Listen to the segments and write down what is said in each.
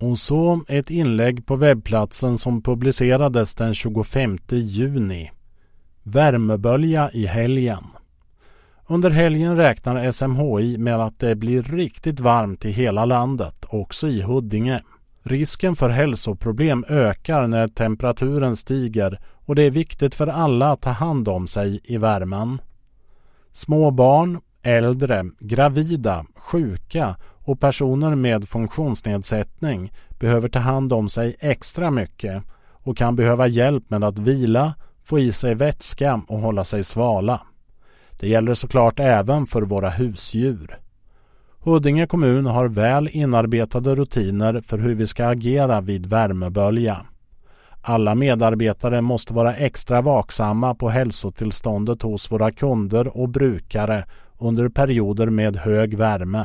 Och så ett inlägg på webbplatsen som publicerades den 25 juni. Värmebölja i helgen. Under helgen räknar SMHI med att det blir riktigt varmt i hela landet, också i Huddinge. Risken för hälsoproblem ökar när temperaturen stiger och det är viktigt för alla att ta hand om sig i värmen. Små barn, äldre, gravida, sjuka och personer med funktionsnedsättning behöver ta hand om sig extra mycket och kan behöva hjälp med att vila, få i sig vätska och hålla sig svala. Det gäller såklart även för våra husdjur. Huddinge kommun har väl inarbetade rutiner för hur vi ska agera vid värmebölja. Alla medarbetare måste vara extra vaksamma på hälsotillståndet hos våra kunder och brukare under perioder med hög värme.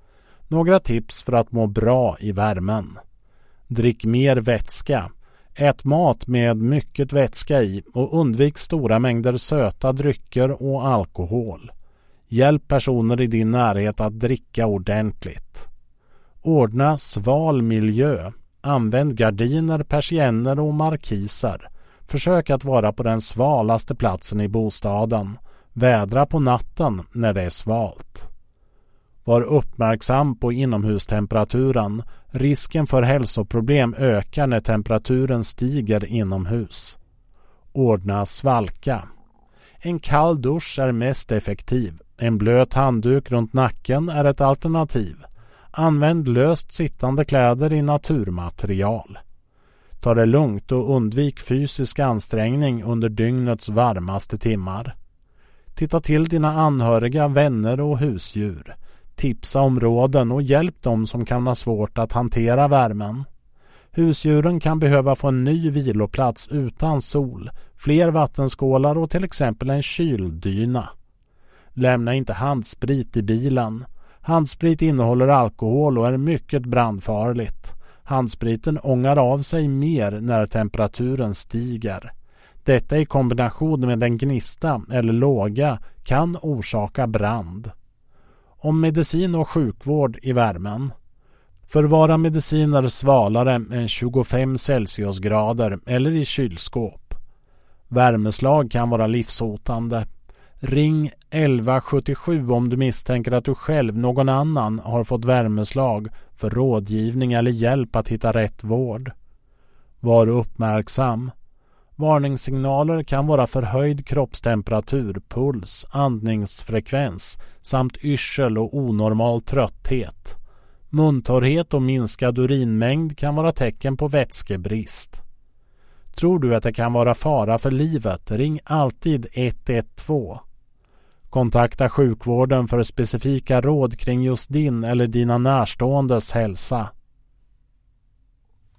Några tips för att må bra i värmen. Drick mer vätska. Ät mat med mycket vätska i och undvik stora mängder söta drycker och alkohol. Hjälp personer i din närhet att dricka ordentligt. Ordna sval miljö. Använd gardiner, persienner och markiser. Försök att vara på den svalaste platsen i bostaden. Vädra på natten när det är svalt. Var uppmärksam på inomhustemperaturen. Risken för hälsoproblem ökar när temperaturen stiger inomhus. Ordna svalka. En kall dusch är mest effektiv. En blöt handduk runt nacken är ett alternativ. Använd löst sittande kläder i naturmaterial. Ta det lugnt och undvik fysisk ansträngning under dygnets varmaste timmar. Titta till dina anhöriga, vänner och husdjur. Tipsa om råden och hjälp dem som kan ha svårt att hantera värmen. Husdjuren kan behöva få en ny viloplats utan sol, fler vattenskålar och till exempel en kyldyna. Lämna inte handsprit i bilen. Handsprit innehåller alkohol och är mycket brandfarligt. Handspriten ångar av sig mer när temperaturen stiger. Detta i kombination med en gnista eller låga kan orsaka brand. Om medicin och sjukvård i värmen. Förvara mediciner svalare än 25 Celsiusgrader eller i kylskåp. Värmeslag kan vara livshotande. Ring 1177 om du misstänker att du själv, någon annan, har fått värmeslag för rådgivning eller hjälp att hitta rätt vård. Var uppmärksam. Varningssignaler kan vara förhöjd kroppstemperatur, puls, andningsfrekvens samt yrsel och onormal trötthet. Muntorrhet och minskad urinmängd kan vara tecken på vätskebrist. Tror du att det kan vara fara för livet? Ring alltid 112. Kontakta sjukvården för specifika råd kring just din eller dina närståendes hälsa.